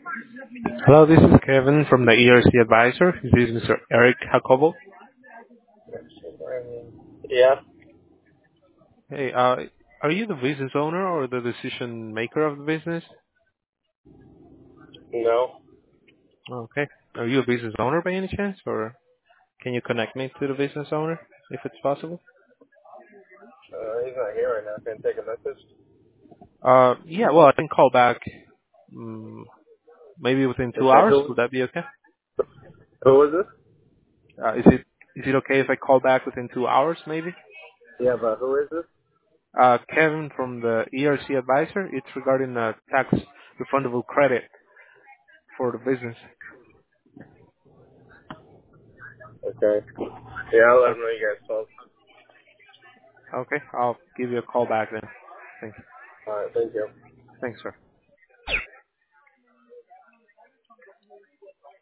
Hello, this is Kevin from the ERC Advisor. This is Mr. Eric Jacobo. Yeah. Hey, are you the business owner or the decision maker of the business? No. Okay. Are you a business owner by any chance, or can you connect me to the business owner if it's possible? He's not here right now. Can I take a message? Yeah. Well, I can call back maybe within It's 2 hours. who? Would that be okay? Who is this? Is it okay if I call back within 2 hours, maybe? Yeah, but who is this? Kevin from the ERC Advisor. It's regarding tax refundable credit for the business. Okay. Yeah, I'll let Oh, him know you guys called. okay, I'll give you a call back then. Thanks. All right. Thank you. Thanks, sir.